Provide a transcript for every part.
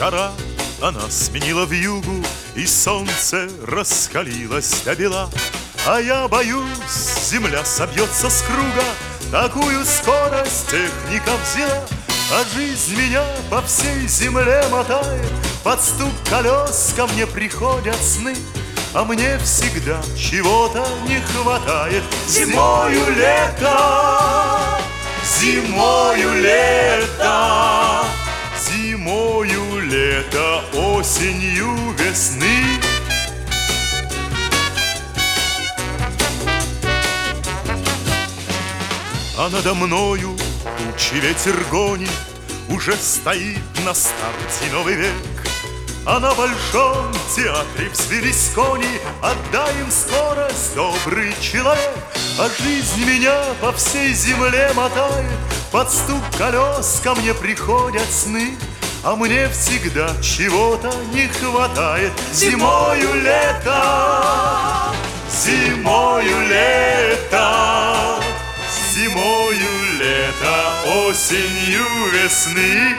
жара, она сменила вьюгу, и солнце раскалилось до бела. А я боюсь, земля собьется с круга, такую скорость техника взяла. А жизнь меня по всей земле мотает, под стук колес ко мне приходят сны. А мне всегда чего-то не хватает. Зимою лето, зимою лето, зимою лето, осенью весны. А надо мною тучи ветер гонит, уже стоит на старте новый век. А на большом театре взвелись кони, отдай им скорость, добрый человек. А жизнь меня по всей земле мотает, под стук колес ко мне приходят сны. А мне всегда чего-то не хватает. Зимою лето, зимою лето, зимою лето, осенью весны.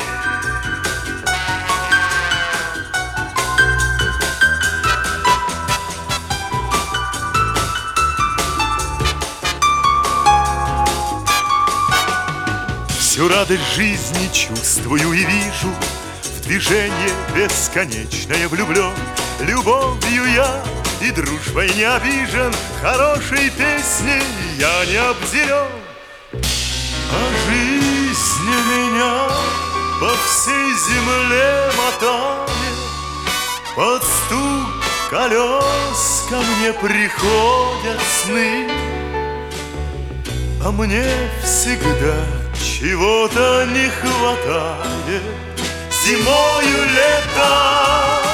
Всю радость жизни чувствую и вижу, в движение бесконечное влюблен. Любовью я и дружбой не обижен, хорошей песней я не обделен. А жизнь меня по всей земле мотает, под стук колес ко мне приходят сны. А мне всегда чего-то не хватает. Зимою лето,